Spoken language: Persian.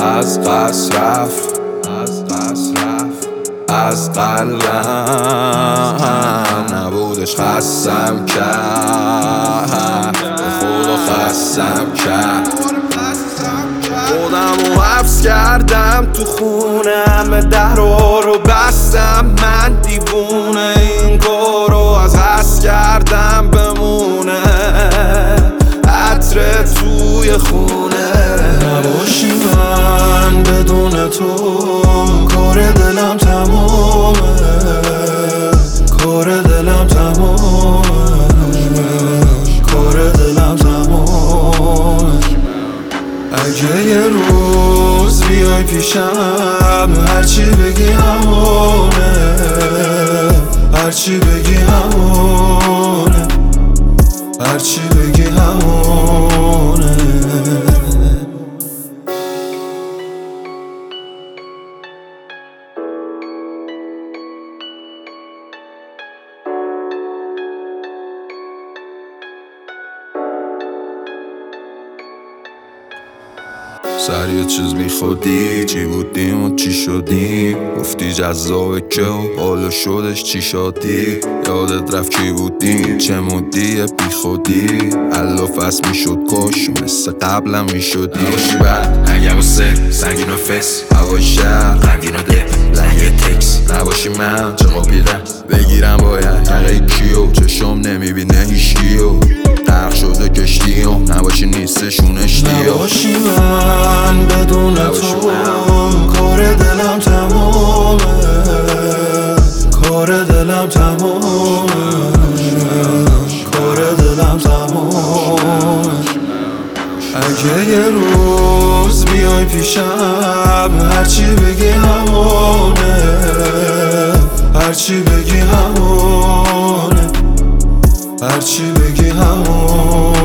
از قصد رفت، از قلبم نبودش خستم کرد، به خدا خستم کرد. خودمو حبس کردم تو خونم، درها رو بستم، من دیوونه این کارو از قصد کردم بمونه عطر توی خونه. نباشی من بدون تو کار دلم تمامه، کار دلم تمامه، کار دلم تمامه. اگه یه روز بیای پیشم هرچی بگی همونه، هرچی بگی همونه، هرچی بگی همونه. سر یه چیز بی خودی، چی بودیم و چی شدیم؟ گفتی جذابه که و حالا شدش چی شدی؟ یادت رفت کی بودیم؟ چه مودی بی خودی؟ علافست می شد کاش مثل قبلم می شدی. نباشی بعد اگه واسه سنگین و فس، هوای شهر غمگین و ده لنگ تکس. نباشی من چه قابیدم بگیرم باید یقه کیو، چشم نمیبینه هیشگیو، غرق شده کشتیم. نباشی نیستشون اشتیو. نباشی من بدون تو کار دلم تمامه، کار دلم تمامه، کار دلم تمامه. اگه یه روز بیای پیشم هرچی بگی همونه، هرچی بگی همونه، هرچی بگی همونه.